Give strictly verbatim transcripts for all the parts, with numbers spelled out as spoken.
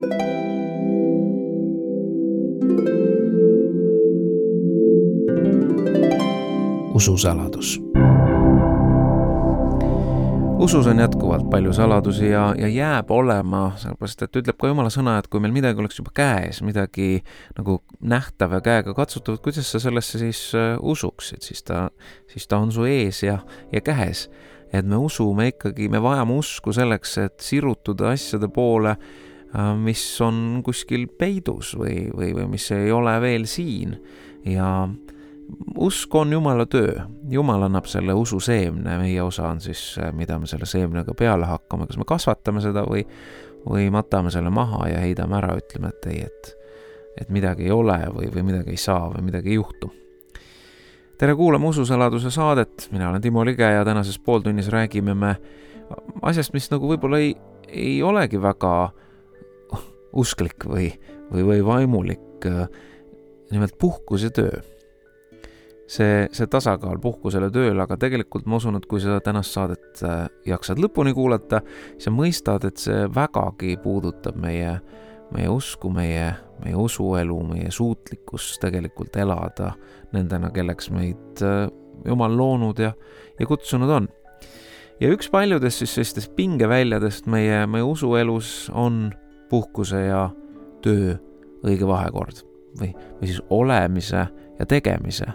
Ususaladus. Usus on jätkuvalt palju saladusi ja, ja jääb olema, sellepärast, et ütleb ka Jumala sõna, et kui meil midagi oleks juba käes, midagi nagu nähtav ja käega katsutavat, kuidas sa sellesse siis usuksid, siis ta, siis ta on su ees ja, ja käes. Et me usume ikkagi, me vajame usku selleks, et sirutuda asjade poole, mis on kuskil peidus või, või, või mis ei ole veel siin. Ja usk on Jumala töö. Jumal annab selle usu seemne, meie osa on siis, mida me selle seemnega peale hakkame, kas me kasvatame seda või, või matame selle maha ja heidame ära, ütleme, et ei, et, et midagi ei ole või, või midagi ei saa või midagi ei juhtu. Tere kuulama Ususaladuse saadet, mina olen Timo Lige ja tänases pooltunnis räägime me asjast, mis nagu võib-olla ei, ei olegi väga usklik või, või, või vaimulik, nimelt puhkus ja töö. See, see tasakaal puhkusele tööle, aga tegelikult ma usun, et kui sa tänast saadet jaksad lõpuni kuulata, sa mõistad, et see vägagi puudutab meie, meie usku, meie, meie usuelu, meie suutlikkus tegelikult elada nendena, kelleks meid Jumal loonud ja, ja kutsunud on. Ja üks paljudest siis sellistest pingeväljadest meie, meie usuelus on puhkuse ja töö õige vahekord või, või siis olemise ja tegemise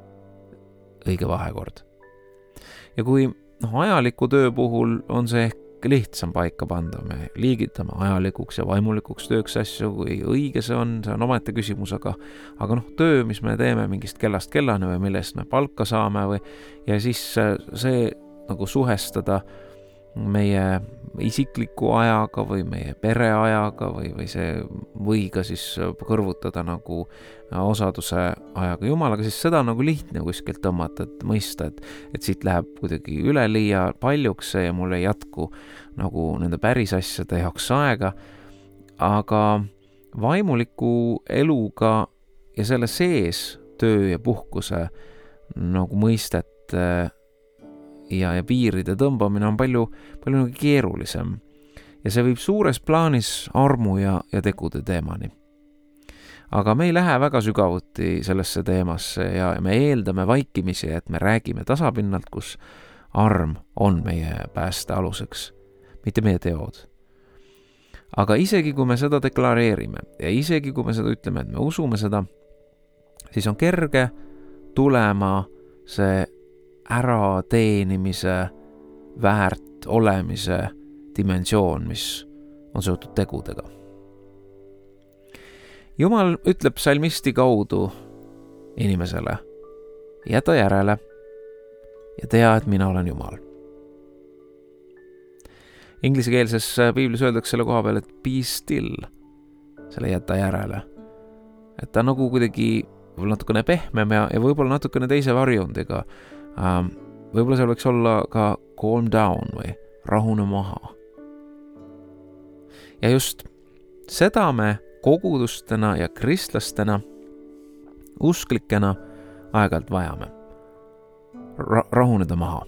õige vahekord. Ja kui no, ajaliku töö puhul on see ehk lihtsam paika panda, me liigitame ajalikuks ja vaimulikuks tööks asju, kui õige see on, see on omaette küsimus, aga, aga noh, töö, mis me teeme mingist kellast kellane või millest me palka saame või, ja siis see nagu suhestada meie isikliku ajaga või meie pere ajaga või, või see või ka siis kõrvutada nagu osaduse ajaga Jumalaga, siis seda on nagu lihtne kuskilt tõmmata, et mõista, et, et siit läheb kuidagi üleliia paljuks ja mul ei jätku nagu nende päris asjade jaoks aega, aga vaimuliku eluga ja selle sees töö ja puhkuse nagu mõistet ja, ja piiride tõmbamine on palju, palju nagu keerulisem. Ja see viib suures plaanis armu ja, ja tegude teemani. Aga me ei lähe väga sügavuti sellesse teemasse ja me eeldame vaikimisi, et me räägime tasapinnalt, kus arm on meie pääste aluseks, mitte meie teod. Aga isegi kui me seda deklareerime ja isegi kui me seda ütleme, et me usume seda, siis on kerge tulema see ära teenimise, väärt olemise dimensioon, mis on seotud tegudega. Jumal ütleb salmisti kaudu inimesele, jäta järele ja tea, et mina olen Jumal. Inglisekeelses piiblis öeldakse selle koha peal, et be still, selle jäta järele. Et ta nagu kuidagi võib-olla natukene pehmem ja, ja võib-olla natukene teise varjundiga. Um, võib-olla seal võiks olla ka calm down või rahune maha. Ja just seda me kogudustena ja kristlastena, usklikena aeg-ajalt vajame. Ra- rahuneda maha.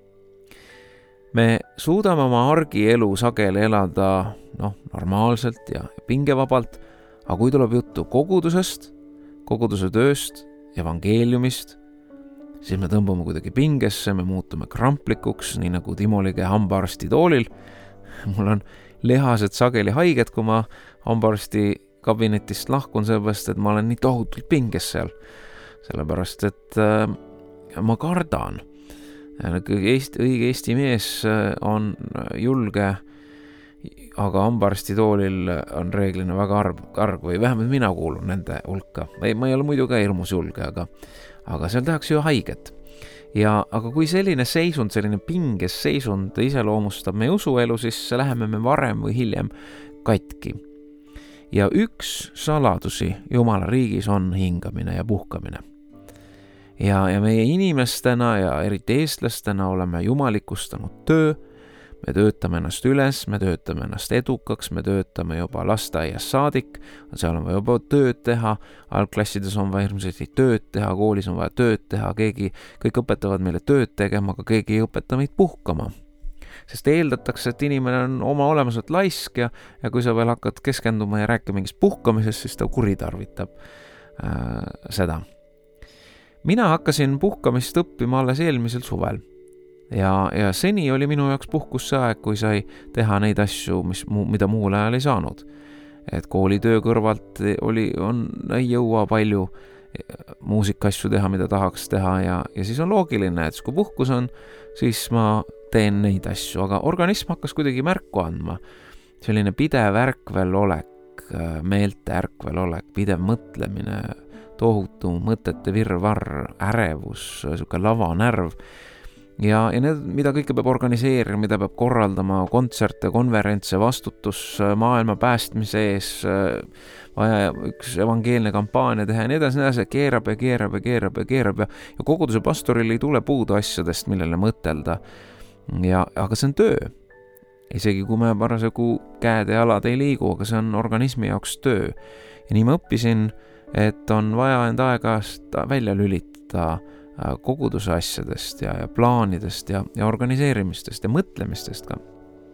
Me suudame oma argielu sageli elada noh, normaalselt ja pingevabalt, aga kui tuleb juttu kogudusest, koguduse tööst, evangeeliumist, siis me tõmbame kuidagi pingesse, me muutume kramplikuks, nii nagu Timo Lige hambaarsti toolil. Mul on lihased sageli haiged, kui ma hambaarsti kabinetist lahkun, sellepärast, et ma olen nii tohutult pinges seal. Sellepärast, et äh, ma kardan. Eesti, õige Eesti mees on julge, aga hambaarsti toolil on reeglina väga arg, arg või vähemalt mina kuulun nende hulka. Ei, ma ei ole muidu ka hirmus julge, aga aga seal tehakse ju haiget. Ja, aga kui selline seisund, selline pinges seisund iseloomustab meie usuelu, siis läheme me varem või hiljem katki. Ja üks saladusi Jumala riigis on hingamine ja puhkamine. Ja, ja meie inimestena ja eriti eestlastena oleme jumalikustanud töö, me töötame ennast üles, me töötame ennast edukaks, me töötame juba lasteaias saadik, seal on vaja juba tööd teha, algklassides on vaja hirmsasti tööd teha, koolis on vaja tööd teha, keegi, kõik õpetavad meile tööd tegema, aga keegi ei õpeta meid puhkama. sest eeldatakse, et inimene on oma olemuselt laisk ja, ja kui sa veel hakkad keskenduma ja rääkima mingist puhkamisest, siis ta kuritarvitab äh, seda. Mina hakkasin puhkamist õppima alles eelmisel suvel. Ja, ja seni oli minu jaoks puhkus see aeg, kui sai teha neid asju, mis, mida muul ajal ei saanud. Et koolitöö kõrvalt oli, on, ei jõua palju muusikasju teha, mida tahaks teha ja, ja siis on loogiline, et kui puhkus on, siis ma teen neid asju, aga organism hakkas kuidagi märku andma. Selline pidev ärkvelolek, meelte ärkvelolek, pidev mõtlemine, tohutu mõtete virvarr, ärevus, selline lavanärv. Ja, ja need, mida kõike peab organiseerima, mida peab korraldama, kontserte, konverentse, vastutus maailma päästmise ees, vaja üks evangeelne kampaania teha ja nii edasi, nii edasi, keerab ja keerab ja keerab ja keerab ja, ja koguduse pastoril ei tule puudu asjadest, millele mõtelda. Ja, aga see on töö. Isegi kui me parasjagu käed ja jalad ei liigu, aga see on organismi jaoks töö. Ja nii ma õppisin, et on vaja enda aegast välja lülitada koguduse asjadest ja, ja plaanidest ja, ja organiseerimistest ja mõtlemistest ka.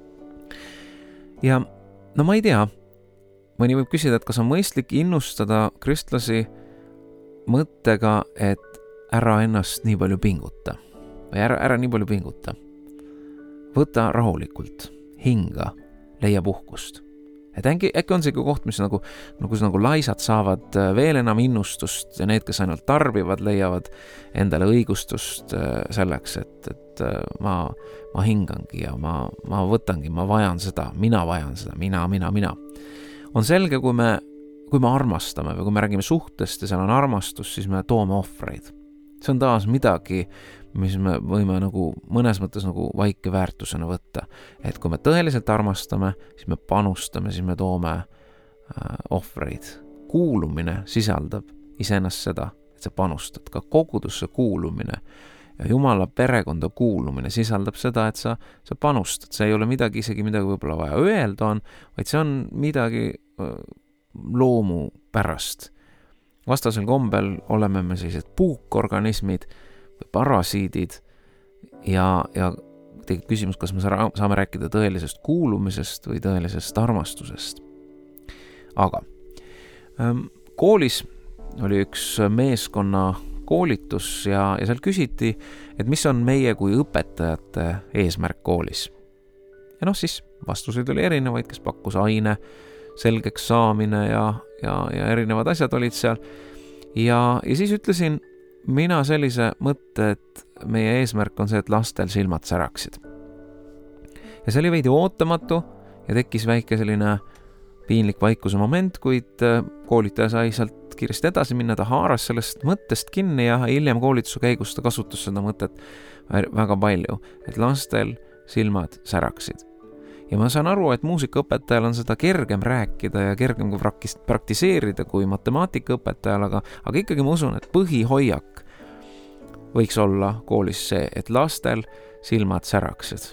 Ja no ma ei tea, mõni võib küsida, et kas on mõistlik innustada kristlasi mõttega, et ära ennast nii palju pinguta või ära, ära nii palju pinguta. Võta rahulikult, hinga, leia puhkust. Et äkki, äkki on see koht, mis nagu, nagu, nagu laisad saavad veel enam innustust ja need, kes ainult tarbivad, leiavad endale õigustust selleks, et, et ma, ma hingangi ja ma, ma võtangi, ma vajan seda, mina vajan seda, mina, mina, mina. On selge, kui me, kui me armastame või kui me räägime suhtest ja seal on armastus, siis me toome ohvreid. See on taas midagi, mis me võime nagu mõnes mõttes nagu vaike väärtusena võtta. Et kui me tõeliselt armastame, siis me panustame, siis me toome äh, ohvreid. Kuulumine sisaldab iseennast seda, et sa panustad. Ka kogudusse kuulumine ja Jumala perekonda kuulumine sisaldab seda, et sa, sa panustad. See ei ole midagi isegi midagi võib-olla vaja öelda on, vaid see on midagi äh, loomu pärast. Vastasel kombel oleme me sellised puukorganismid, parasiidid ja, ja tekib küsimus, kas me saame rääkida tõelisest kuulumisest või tõelisest armastusest. Aga ähm, koolis oli üks meeskonna koolitus ja, ja seal küsiti, et mis on meie kui õpetajate eesmärk koolis. Ja noh, siis vastuseid oli erinevaid, kes pakkus aine, selgeks saamine ja, ja, ja erinevad asjad olid seal. Ja, ja siis ütlesin, mina sellise mõtte, et meie eesmärk on see, et lastel silmad säraksid. Ja see oli veidi ootamatu ja tekkis väike selline piinlik vaikuse moment, kuid koolitaja sai sealt kiiresti edasi minna, ta haaras sellest mõttest kinni ja hiljem koolituse käigus ta kasutas seda mõtet väga palju, et lastel silmad säraksid. Ja ma saan aru, et muusikaõpetajal on seda kergem rääkida ja kergem kui praktiseerida kui matemaatikaõpetajal, aga, aga ikkagi ma usun, et põhihoiak võiks olla koolis see, et lastel silmad säraksid.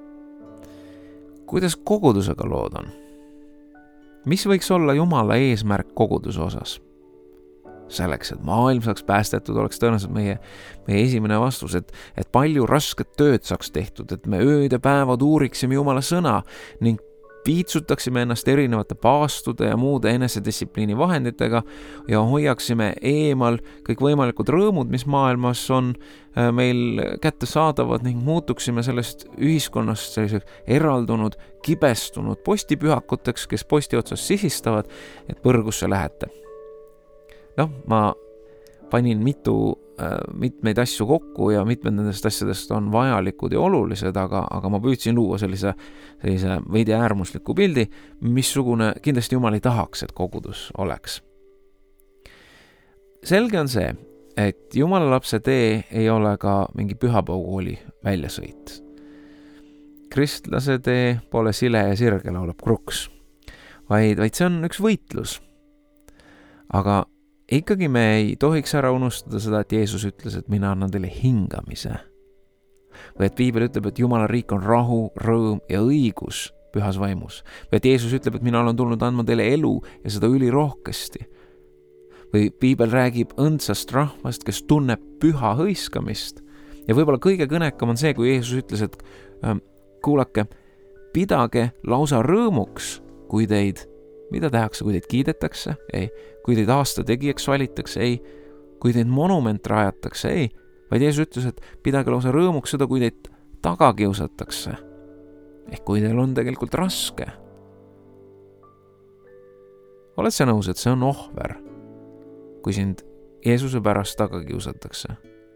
Kuidas kogudusega lood on? Mis võiks olla Jumala eesmärk koguduse osas? Selleks, et maailm saaks päästetud, oleks tõenäoliselt meie, meie esimene vastus, et, et palju rasket tööd saaks tehtud, et me ööd ja päevad uuriksime Jumala sõna ning piitsutaksime ennast erinevate paastude ja muude enesedistsipliini vahenditega ja hoiaksime eemal kõik võimalikud rõõmud, mis maailmas on meil kätte saadavad ning muutuksime sellest ühiskonnast selliseks eraldunud, kibestunud postipühakuteks, kes posti otsas sisistavad, et põrgusse lähete. Noh, ma panin mitu, äh, mitmeid asju kokku ja mitmed nendest asjadest on vajalikud ja olulised, aga, aga ma püüdsin luua sellise, sellise veidi äärmusliku pildi, missugune kindlasti Jumal ei tahaks, et kogudus oleks. Selge on see, et Jumala lapse tee ei ole ka mingi pühapäevakooli väljasõit. Kristlase tee pole sile ja sirge, laulab Kruks, vaid, vaid see on üks võitlus. Aga ikkagi me ei tohiks ära unustada seda, et Jeesus ütles, et mina annan teile hingamise. Või et Piibel ütleb, et Jumala riik on rahu, rõõm ja õigus pühas vaimus. Või et Jeesus ütleb, et mina olen tulnud andma teile elu ja seda ülirohkesti. Või Piibel räägib õndsast rahvast, kes tunneb püha hõiskamist. Ja võib-olla kõige kõnekam on see, kui Jeesus ütles, et kuulake, pidage lausa rõõmuks, kui teid, mida tehakse, kui teid kiidetakse, ei, kui teid aasta tegijaks valitakse, ei, kui teid monument rajatakse, ei, vaid Jeesus ütles, et pidage lausa rõõmuks seda, kui teid taga kiusatakse. Ehk kui teil on tegelikult raske. Oled sa nõus, et see on ohver, kui sind Jeesuse pärast taga kiusatakse?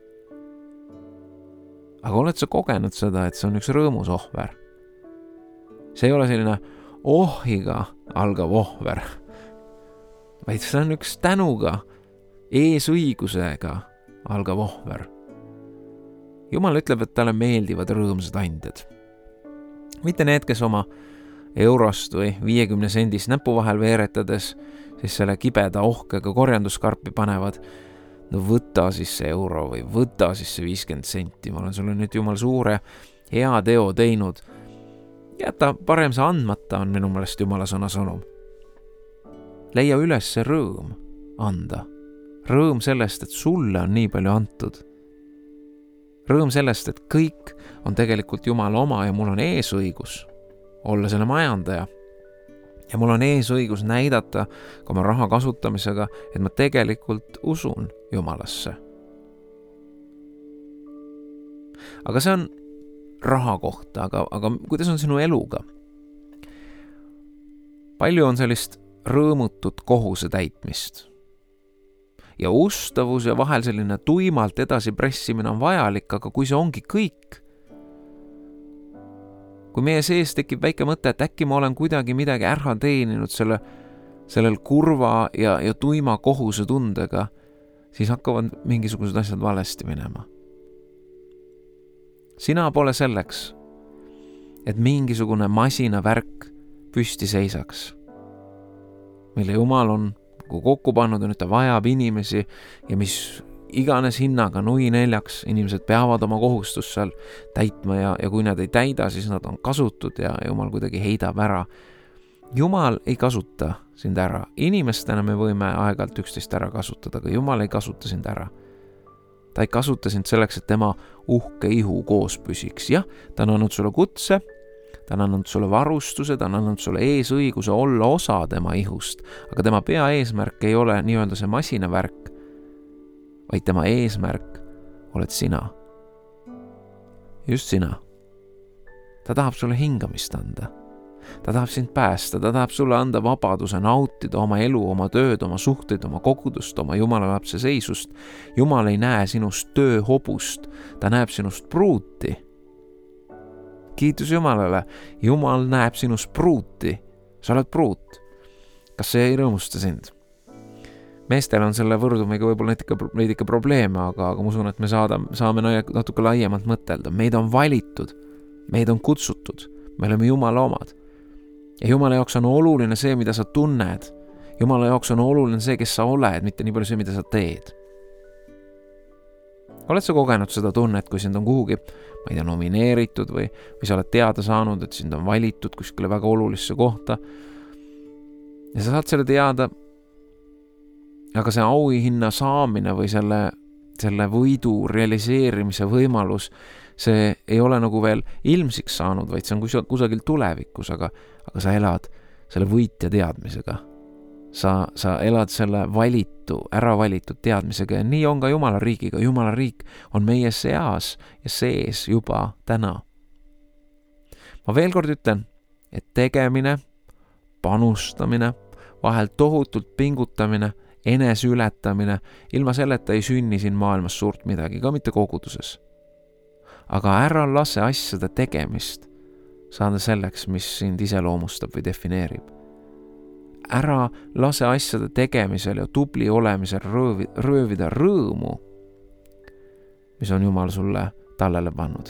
Aga oled sa kogenud seda, et see on üks rõõmus ohver? See ei ole selline ohiga algav ohver, vaid see on üks tänuga, eesõigusega algav ohver. Jumal ütleb, et talle meeldivad rõõmsad andjad. Mitte need, kes oma eurost või viiekümne sendist näpu vahel veeretades siis selle kibeda ohkega korjanduskarpi panevad. No võta siis see euro või võta siis see viiskümmend senti. Ma olen sulle nüüd jumal suure hea teo teinud. Jäta parem see andmata on minu meelest jumala sõna sõnum. Leia üles see rõõm anda. Rõõm sellest, et sulle on nii palju antud. Rõõm sellest, et kõik on tegelikult jumala oma ja mul on eesõigus olla selle majandaja. Ja mul on eesõigus näidata ka oma raha kasutamisega, et ma tegelikult usun jumalasse. Aga see on raha kohta, aga, aga kuidas on sinu eluga? Palju on sellist rõõmutut kohuse täitmist. Ja ustavus ja vahel selline tuimalt edasi pressimine on vajalik, aga kui see ongi kõik, kui meie sees tekib väike mõte, et äkki ma olen kuidagi midagi ära teeninud selle, sellel kurva ja, ja tuima kohuse tundega, siis hakkavad mingisugused asjad valesti minema. Sina pole selleks, et mingisugune masinavärk püsti seisaks, mille Jumal on kokku pannud, on, et ta vajab inimesi ja mis iganes hinnaga nui neljaks inimesed peavad oma kohustust seal täitma ja, ja kui nad ei täida, siis nad on kasutud ja Jumal kuidagi heidab ära. Jumal ei kasuta sind ära. Inimestena me võime aeg-ajalt üksteist ära kasutada, aga Jumal ei kasuta sind ära. Ta ei kasuta sind selleks, et tema uhke ihu koos püsiks. Jah, ta on andnud sulle kutse, ta on andnud sulle varustuse, ta on andnud sulle eesõiguse olla osa tema ihust, aga tema pea eesmärk ei ole nii-öelda see masinavärk, vaid tema eesmärk oled sina. Just sina. Ta tahab sulle hingamist anda. Ta tahab sind päästa, ta tahab sulle anda vabaduse nautida oma elu, oma tööd, oma suhteid, oma kogudust, oma Jumala lapse seisust. Jumal ei näe sinust tööhobust, ta näeb sinust pruuti. Kiitus Jumalale, Jumal näeb sinust pruuti. Sa oled pruut. Kas see ei rõõmusta sind? Meestel on selle võrdumiga võib-olla neid ikka probleeme, aga, aga ma usun, et me saada, saame natuke laiemalt mõtelda. Meid on valitud, meid on kutsutud, me oleme Jumala omad. Ja Jumala jaoks on oluline see, mida sa tunned. Jumala jaoks on oluline see, kes sa oled, mitte nii palju see, mida sa teed. Oled sa kogenud seda tunnet, kui sind on kuhugi, ma ei tea, nomineeritud või, või sa oled teada saanud, et sind on valitud kuskile väga olulisse kohta. Ja sa saad selle teada, aga see auhinna saamine või selle, selle võidu realiseerimise võimalus, see ei ole nagu veel ilmsiks saanud, vaid see on kusagil tulevikus, aga, aga sa elad selle võitja teadmisega. Sa, sa elad selle valitu, ära valitud teadmisega ja nii on ka Jumala riigiga. Jumala riik on meie seas ja sees juba täna. Ma veel kord ütlen, et tegemine, panustamine, vahel tohutult pingutamine, enese ületamine, ilma selleta ei sünni siin maailmas suurt midagi, ka mitte koguduses. Aga ära lase asjade tegemist saada selleks, mis sind iseloomustab või defineerib. Ära lase asjade tegemisel ja tubli olemisel röövi, röövida rõõmu, mis on Jumal sulle tallele pannud.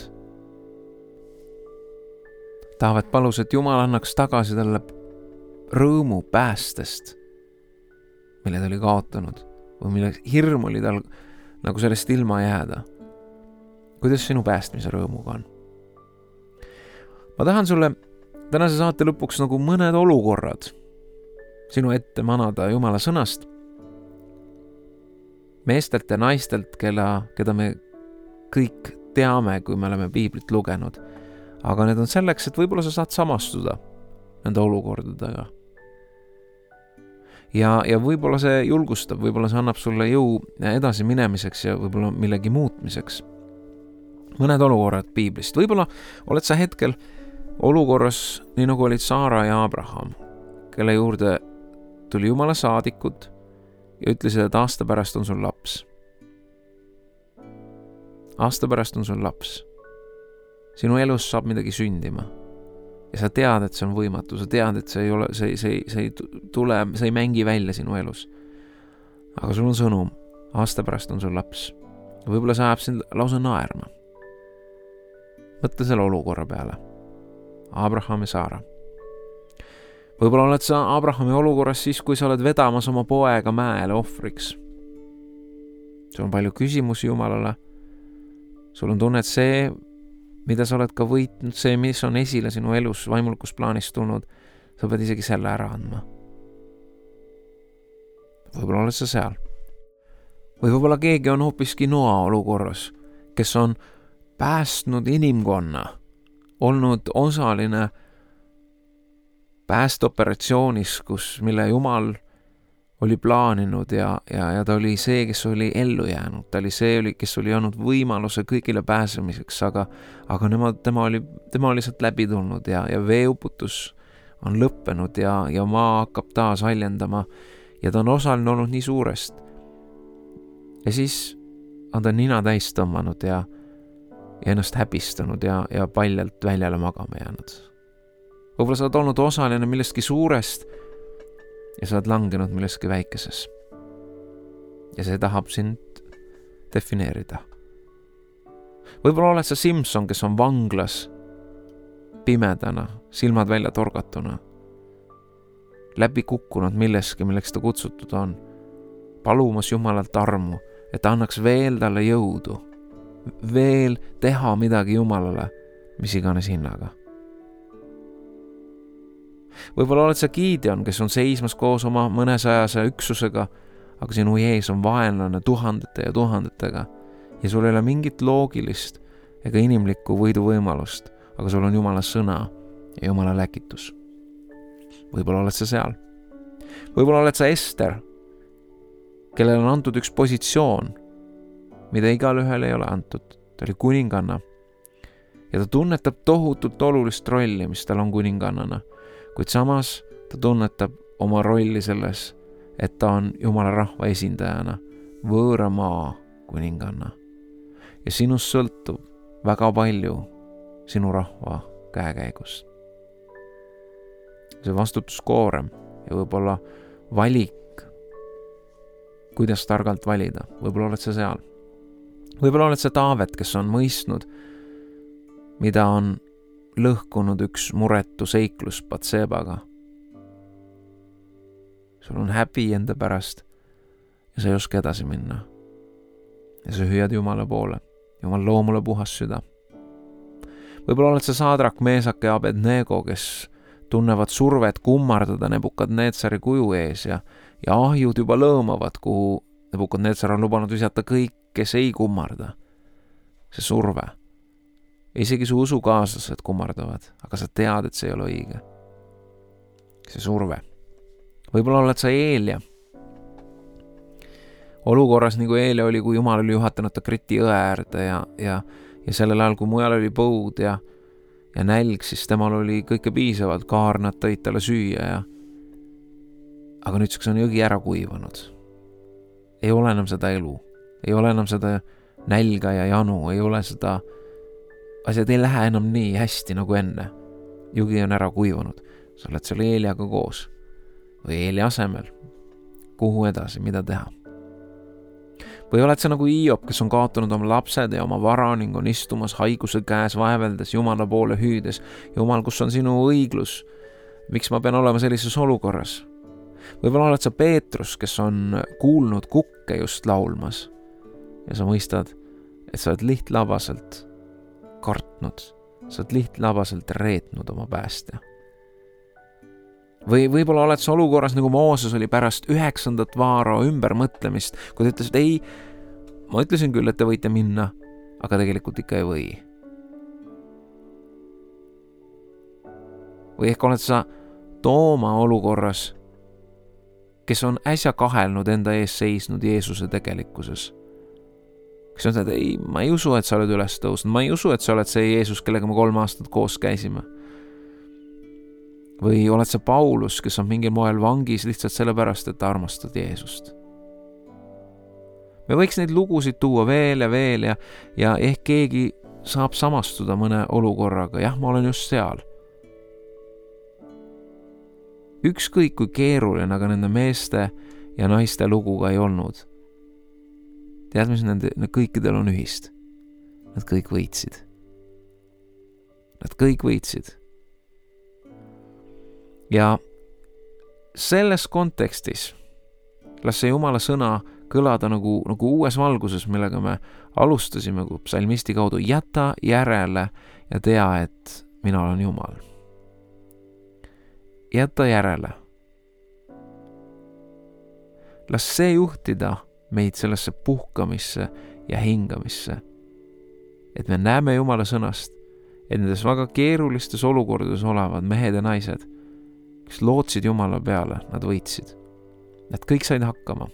Taavet palus, et Jumal annaks tagasi talle rõõmu päästest, mille ta oli kaotanud või mille hirm oli tal nagu sellest ilma jääda. Kuidas sinu päästmise rõõmuga on? Ma tahan sulle tänase saate lõpuks nagu mõned olukorrad sinu ette manada Jumala sõnast. Meestelt ja naistelt, keda, keda me kõik teame, kui me oleme piiblit lugenud. aga need on selleks, et võib-olla sa saad samastuda nende olukordadega. Ja, ja võib-olla see julgustab, võib-olla see annab sulle jõu edasi minemiseks ja võib-olla millegi muutmiseks. Mõned olukorrad piiblist. Võib-olla oled sa hetkel olukorras, nii nagu olid Saara ja Abraham, kelle juurde tuli Jumala saadikud ja ütlesid, et aasta pärast on sul laps. Aasta pärast on sul laps. Sinu elus saab midagi sündima. Ja sa tead, et see on võimatu. Sa tead, et see ei ole, see, see, see ei tule, see ei mängi välja sinu elus. Aga sul on sõnum. Aasta pärast on sul laps. Võib-olla sa ajab sind lausa naerma. Mõtle selle olukorra peale. Abraham ja Saara. Võib-olla oled sa Abrahami olukorras siis, kui sa oled vedamas oma poega mäele ohvriks. Sul on palju küsimusi Jumalale. Sul on tunne, et see, mida sa oled ka võitnud, see, mis on esile sinu elus vaimulikus plaanis tulnud, sa pead isegi selle ära andma. Võib-olla oled sa seal. Või võib-olla keegi on hoopiski Noa olukorras, kes on päästnud inimkonna, olnud osaline päästeoperatsioonis, kus, mille Jumal oli plaaninud ja, ja, ja ta oli see, kes oli ellu jäänud. Ta oli see, kes oli andnud võimaluse kõigile pääsemiseks, aga, aga nema, tema, oli, tema oli sealt läbi tulnud ja, ja veeuputus on lõppenud ja, ja maa hakkab taas haljendama ja ta on osaline olnud nii suurest. Ja siis on ta nina täis tõmmanud ja, ja ennast häbistanud ja, ja paljalt väljale magama jäänud. Võib-olla sa oled olnud osaline millestki suurest ja sa oled langenud milleski väikeses. Ja see tahab sind defineerida. Võib-olla oled sa Simson, kes on vanglas pimedana, silmad välja torgatuna, läbi kukkunud milleski, milleks ta kutsutud on, palumas Jumalalt armu, et ta annaks veel talle jõudu, veel teha midagi Jumalale, mis iganes hinnaga. Võib-olla oled sa Gideon, kes on seismas koos oma mõnesajase üksusega, aga sinu ees on vaenlane tuhandete ja tuhandetega ja sul ei ole mingit loogilist ega inimlikku võiduvõimalust, aga sul on Jumala sõna ja Jumala läkitus. Võib-olla oled sa seal. Võib-olla oled sa Ester, kellel on antud üks positsioon, mida igal ühel ei ole antud. Ta oli kuninganna ja ta tunnetab tohutult olulist rolli, mis tal on kuningannana. Kuid samas ta tunnetab oma rolli selles, et ta on Jumala rahva esindajana, võõra maa kuninganna. Ja sinust sõltub väga palju sinu rahva käekäigust. See vastutuskoorem ja võib-olla valik, kuidas targalt valida. Võib-olla oled sa seal. Võib-olla oled sa Taavet, kes on mõistnud, mida on lõhkunud üks muretu seiklus Batsebaga. Sul on häbi enda pärast ja sa ei oska edasi minna. Ja sa hüüad Jumala poole. Jumal, loo mulle puhas süda. Võib-olla oled sa Saadrak, Meesak ja Abednego, kes tunnevad survet kummardada Nebukadnetsari kuju ees ja, ja ahjud juba lõõmavad, kuhu Nebukadnetsar on lubanud visata kõik, kes ei kummarda. See surve. Isegi su usukaaslased kummardavad, aga sa tead, et see ei ole õige. See surve. Võib-olla oled sa Eelia. Olukorras nagu Eelia oli, kui Jumal oli juhatanud ta Kriti õe äärde ja, ja, ja sellel ajal, kui mujal oli põud ja, ja nälg, siis temal oli kõike piisavalt, kaarnad tõid talle süüa ja aga nüüdseks on jõgi ära kuivanud. Ei ole enam seda elu, ei ole enam seda nälga ja janu, ei ole seda asjad ei lähe enam nii hästi nagu enne. Jõgi on ära kuivanud. Sa oled seal Eeliaga koos. Või Eeli asemel. Kuhu edasi, mida teha? Või oled sa nagu Hiob, kes on kaotanud oma lapsed ja oma vara ning on istumas haiguse käes vaeveldes Jumala poole hüüdes. Jumal, kus on sinu õiglus? Miks ma pean olema sellises olukorras? Võib-olla oled sa Peetrus, kes on kuulnud kukke just laulmas. Ja sa mõistad, et sa oled lihtlabaselt kartnud, sa oled lihtlabaselt reetnud oma päästja. Või võib-olla oled sa olukorras nagu Mooses oli pärast üheksandat vaara ümbermõtlemist, kui ta ütles, et ei, ma ütlesin küll, et te võite minna, aga tegelikult ikka ei või. Või ehk oled sa Tooma olukorras, kes on äsja kahelnud enda ees seisnud Jeesuse tegelikkuses. Kes on seda, ei, ma ei usu, et sa oled üles tõusnud, ma ei usu, et sa oled see Jeesus, kellega me kolm aastat koos käisime. Või oled sa Paulus, kes on mingil moel vangis lihtsalt sellepärast, et ta armastad Jeesust. Me võiks neid lugusid tuua veel ja veel ja, ja ehk keegi saab samastuda mõne olukorraga. Jah, ma olen just seal. Ükskõik kui keeruline, aga nende meeste ja naiste luguga ei olnud. Tead, mis nende, need kõikidel on ühist? Nad kõik võitsid. Nad kõik võitsid. Ja selles kontekstis las see Jumala sõna kõlada nagu, nagu uues valguses, millega me alustasime kui psalmisti kaudu. Jäta järele ja tea, et mina olen Jumal. Jäta järele. Las see juhtida meid sellesse puhkamisse ja hingamisse. Et me näeme Jumala sõnast, et nendes väga keerulistes olukordades olevad mehed ja naised, kes lootsid Jumala peale, nad võitsid. Nad kõik said hakkama.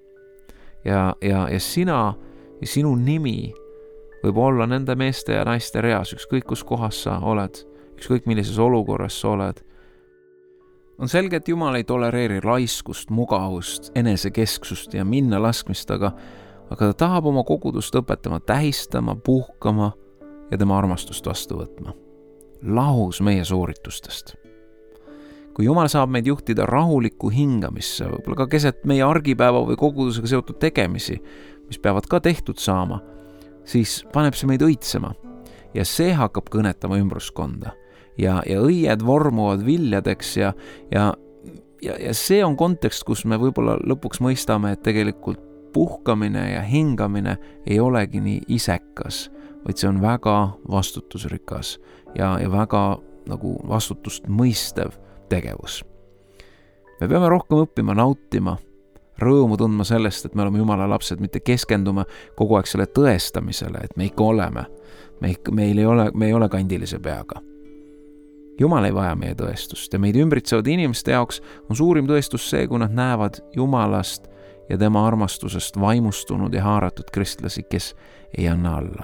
Ja, ja, ja sina ja sinu nimi võib olla nende meeste ja naiste reas, ükskõik kus kohas sa oled, ükskõik millises olukorras sa oled. On selge, et Jumal ei tolereeri laiskust, mugavust, enesekesksust ja minna laskmist, aga, aga ta tahab oma kogudust õpetama, tähistama, puhkama ja tema armastust vastu võtma. Lahus meie sooritustest. Kui Jumal saab meid juhtida rahulikku hingamisse, võib-olla ka keset meie argipäeva või kogudusega seotud tegemisi, mis peavad ka tehtud saama, siis paneb see meid õitsema ja see hakkab kõnetama ümbruskonda. Ja, ja õied vormuvad viljadeks ja, ja, ja, ja see on kontekst, kus me võib-olla lõpuks mõistame, et tegelikult puhkamine ja hingamine ei olegi nii isekas, vaid see on väga vastutusrikas ja, ja väga nagu vastutust mõistev tegevus. Me peame rohkem õppima, nautima, rõõmu tundma sellest, et me oleme Jumala lapsed, mitte keskenduma kogu aeg selle tõestamisele, et me ikka oleme. Me, ikka, meil ei ole, me ei ole kandilise peaga. Jumal ei vaja meie tõestust ja meid ümbritsevad inimeste jaoks on suurim tõestus see, kui nad näevad Jumalast ja tema armastusest vaimustunud ja haaratud kristlasi, kes ei anna alla.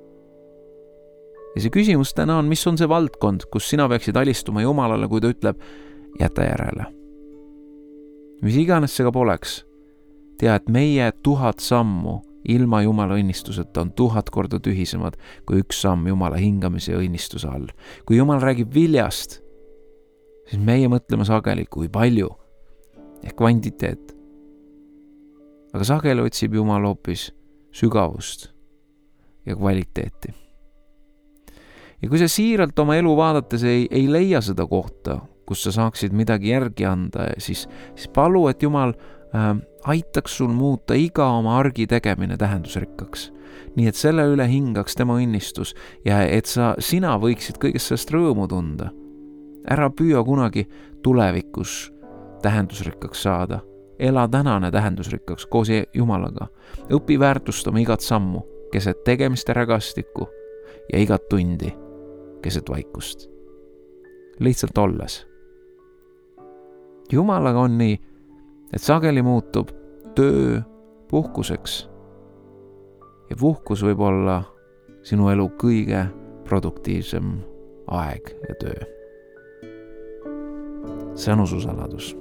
Ja see küsimus täna on, mis on see valdkond, kus sina peaksid alistuma Jumalale, kui ta ütleb, jäta järele. Mis iganes see ka poleks, tea, et meie tuhat sammu ilma Jumala õnnistuseta on tuhat korda tühisemad kui üks samm Jumala hingamise ja õnnistuse all. Kui Jumal räägib viljast, siis meie mõtleme sageli, kui palju ehk kvantiteet. Aga sageli otsib Jumal hoopis sügavust ja kvaliteeti. Ja kui sa siiralt oma elu vaadates ei, ei leia seda kohta, kus sa saaksid midagi järgi anda, siis, siis palu, et Jumal äh, aitaks sul muuta iga oma argi tegemine tähendusrikkaks. Nii et selle üle hingaks tema õnnistus ja et sa, sina võiksid kõigest sellest rõõmu tunda. Ära püüa kunagi tulevikus tähendusrikkaks saada. Ela tänane tähendusrikkaks koos Jumalaga. Õpi väärtustama igat sammu, keset tegemiste rägastikku ja igat tundi keset vaikust. Lihtsalt olles. Jumalaga on nii, et sageli muutub töö puhkuseks. Ja puhkus võib olla sinu elu kõige produktiivsem aeg ja töö. See on ususaladus.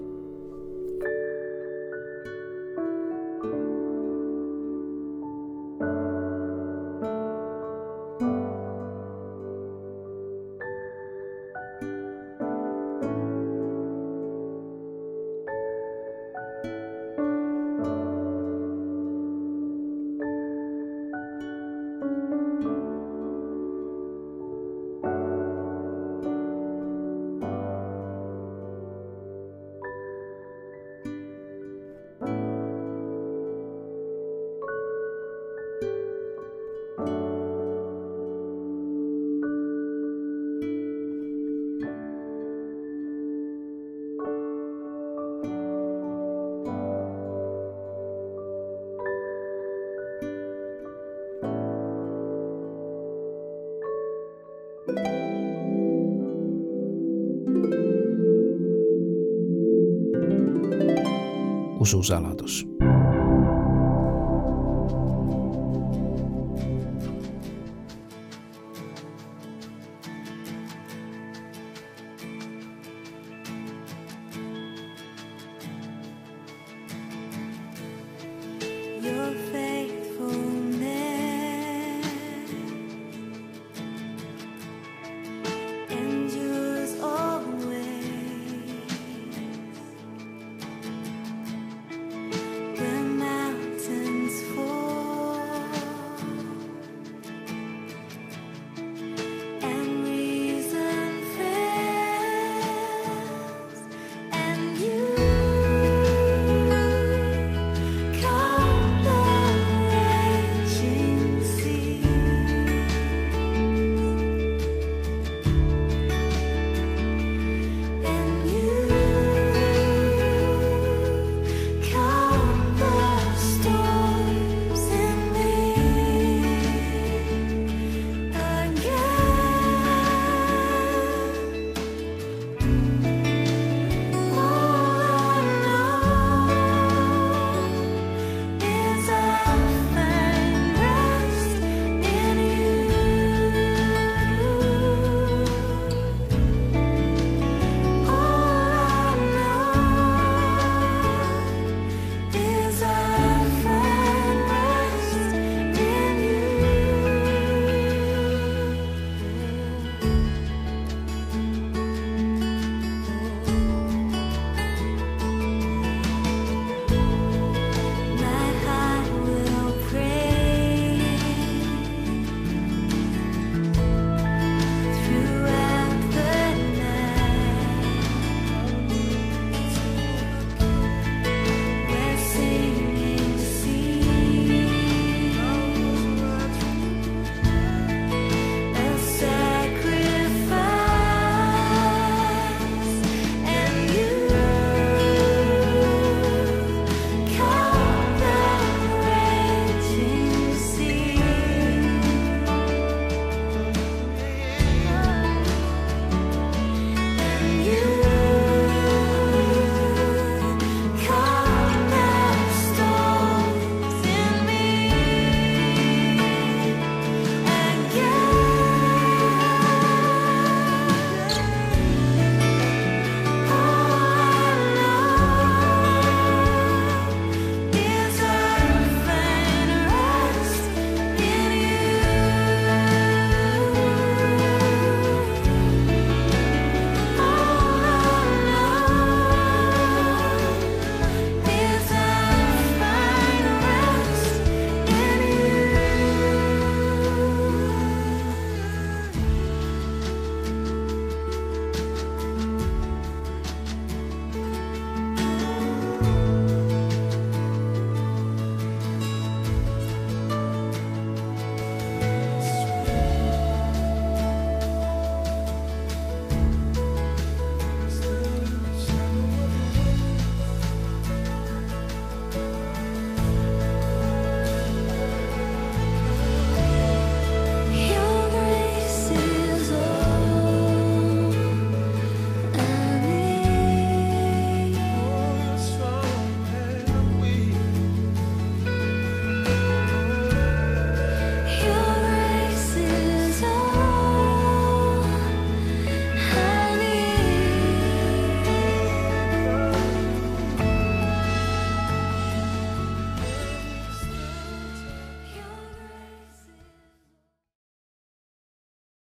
ususaladus. Your face